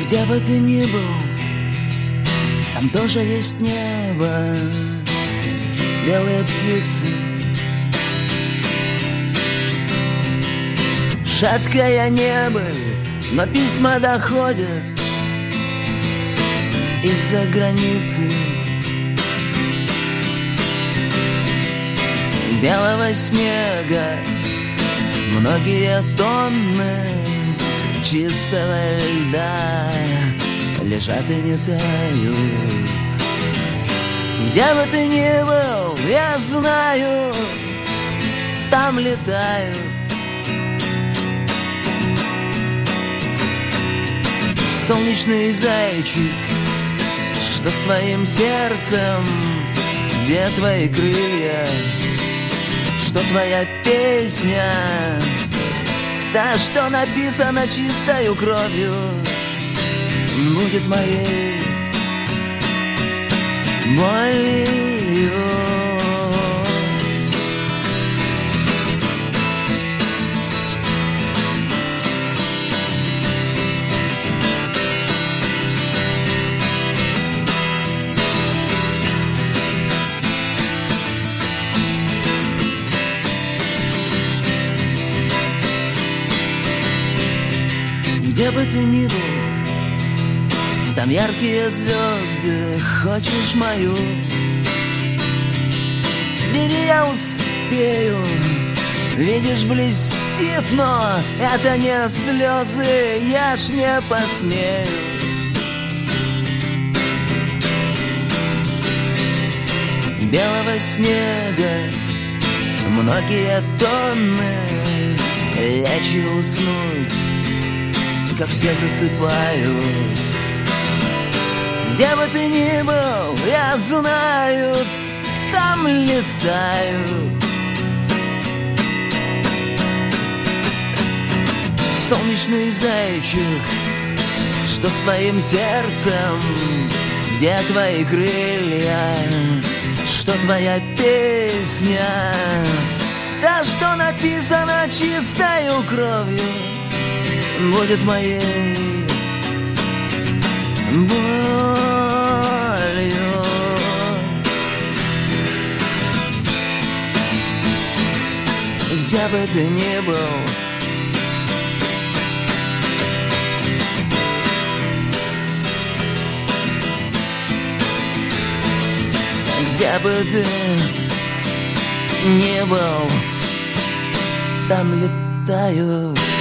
Где бы ты ни был, там тоже есть небо, белые птицы. Шаткая небыль, но письма доходят из-за границы. Белого снега многие тонны чистого льда лежат и не тают. Где бы ты ни был, я знаю, там летают. Солнечный зайчик, что с твоим сердцем, где твои крылья, что твоя песня, та, что написана чистою кровью, будет моей, моей. Где бы ты ни был, там яркие звезды, хочешь мою? Бери, я успею, видишь, блестит, но это не слезы, я ж не посмею. Белого снега многие тонны, лечь и уснуть, как все засыпают. Где бы ты ни был, я знаю, там летают. Солнечный зайчик, что с твоим сердцем, где твои крылья, что твоя песня, та, что написана чистою кровью, будет моей болью. Где бы ты ни был, где бы ты ни был, там летаю.